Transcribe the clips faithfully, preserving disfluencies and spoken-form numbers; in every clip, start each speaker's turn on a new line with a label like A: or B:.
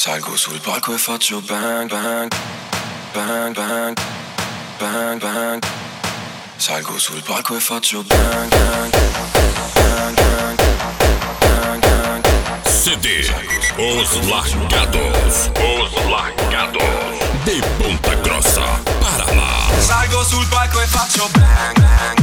A: Salgo sul palco e faccio bang bang, bang bang, bang bang. Salgo sul palco e faccio bang bang, bang bang, bang bang.
B: C D Os Largados, Os Largados de Ponta Grossa, Paraná.
A: Salgo sul palco e faccio bang bang,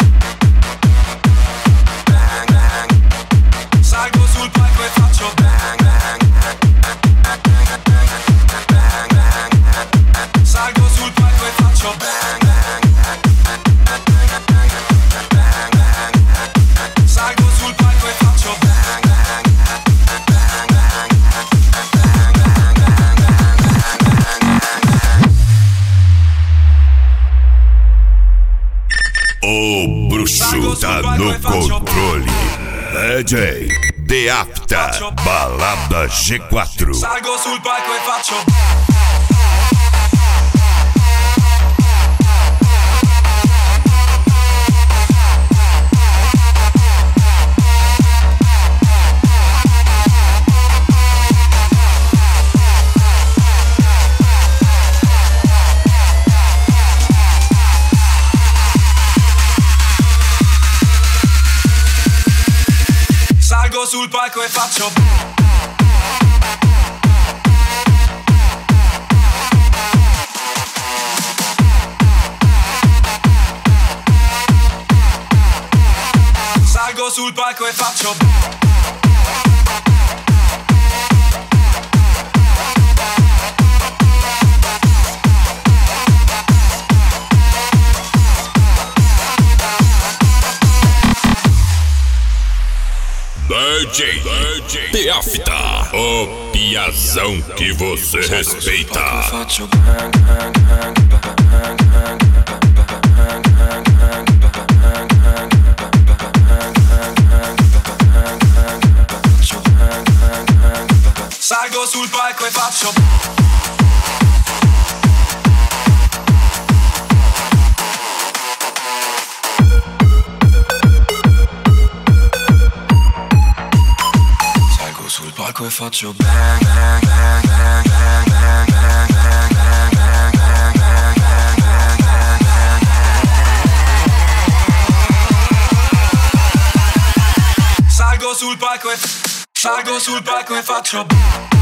A: bang bang. Salgo sul palco e faccio bang bang, bang bang. Salgo sul palco e faccio bang bang, bang bang. Salgo sul palco e faccio bang bang, bang bang,
B: O bruxo tá no controle. D J The After, Balada G quatro.
A: Salgo sul palco e faccio Salgo sul palco e faccio Salgo sul palco e faccio
B: D J, D J The After, o piazão que você respeita.
A: Faccio bang bang bang bang bang bang. Salgo sul palco e faccio Salgo sul palco e faccio bang bang bang bang bang bang bang bang bang bang bang. Salgo sul palco e salgo sul palco e faccio